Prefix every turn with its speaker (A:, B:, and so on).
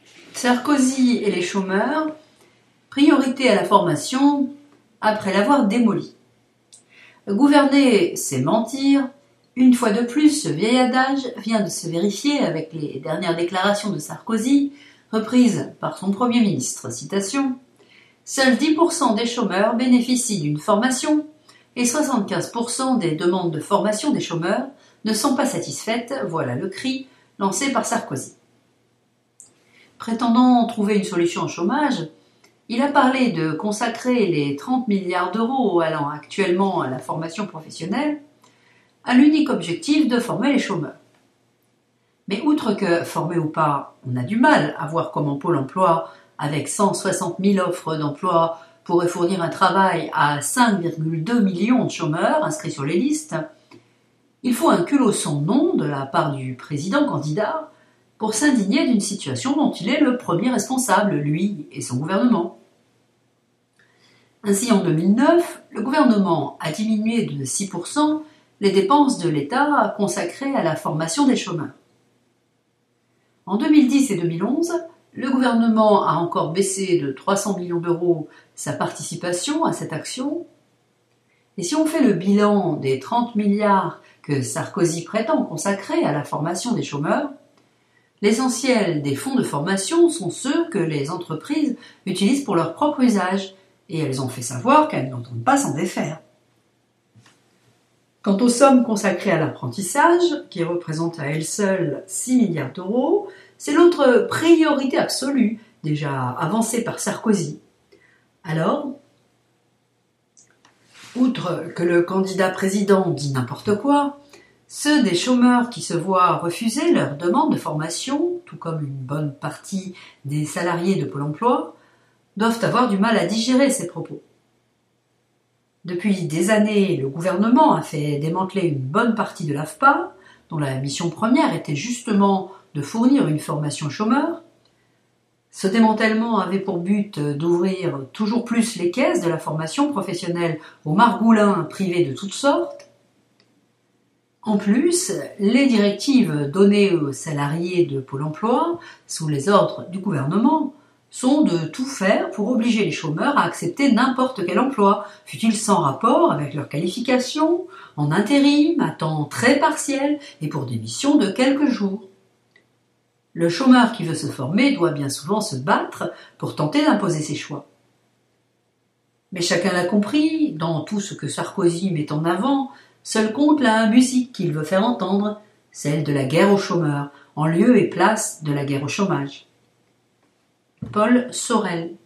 A: Sarkozy et les chômeurs, priorité à la formation après l'avoir démolie. Gouverner, c'est mentir. Une fois de plus, ce vieil adage vient de se vérifier avec les dernières déclarations de Sarkozy, reprises par son Premier ministre. Citation. Seuls 10% des chômeurs bénéficient d'une formation et 75% des demandes de formation des chômeurs ne sont pas satisfaites, voilà le cri lancé par Sarkozy. Prétendant trouver une solution au chômage, il a parlé de consacrer les 30 milliards d'euros allant actuellement à la formation professionnelle à l'unique objectif de former les chômeurs. Mais outre que, formés ou pas, on a du mal à voir comment Pôle emploi, avec 160 000 offres d'emploi, pourrait fournir un travail à 5,2 millions de chômeurs inscrits sur les listes, il faut un culot sans nom de la part du président candidat pour s'indigner d'une situation dont il est le premier responsable, lui et son gouvernement. Ainsi, en 2009, le gouvernement a diminué de 6% les dépenses de l'État consacrées à la formation des chômeurs. En 2010 et 2011, le gouvernement a encore baissé de 300 millions d'euros sa participation à cette action. Et si on fait le bilan des 30 milliards que Sarkozy prétend consacrer à la formation des chômeurs, l'essentiel des fonds de formation sont ceux que les entreprises utilisent pour leur propre usage, et elles ont fait savoir qu'elles n'entendent pas s'en défaire. Quant aux sommes consacrées à l'apprentissage, qui représentent à elles seules 6 milliards d'euros, c'est l'autre priorité absolue, déjà avancée par Sarkozy. Alors, outre que le candidat président dit n'importe quoi, ceux des chômeurs qui se voient refuser leur demande de formation, tout comme une bonne partie des salariés de Pôle emploi, doivent avoir du mal à digérer ces propos. Depuis des années, le gouvernement a fait démanteler une bonne partie de l'AFPA, dont la mission première était justement de fournir une formation aux chômeurs. Ce démantèlement avait pour but d'ouvrir toujours plus les caisses de la formation professionnelle aux margoulins privés de toutes sortes. En plus, les directives données aux salariés de Pôle emploi, sous les ordres du gouvernement, sont de tout faire pour obliger les chômeurs à accepter n'importe quel emploi, fût-il sans rapport avec leur qualification, en intérim, à temps très partiel et pour des missions de quelques jours. Le chômeur qui veut se former doit bien souvent se battre pour tenter d'imposer ses choix. Mais chacun l'a compris, dans tout ce que Sarkozy met en avant, seul compte la musique qu'il veut faire entendre, celle de la guerre aux chômeurs, en lieu et place de la guerre au chômage. Paul Sorel.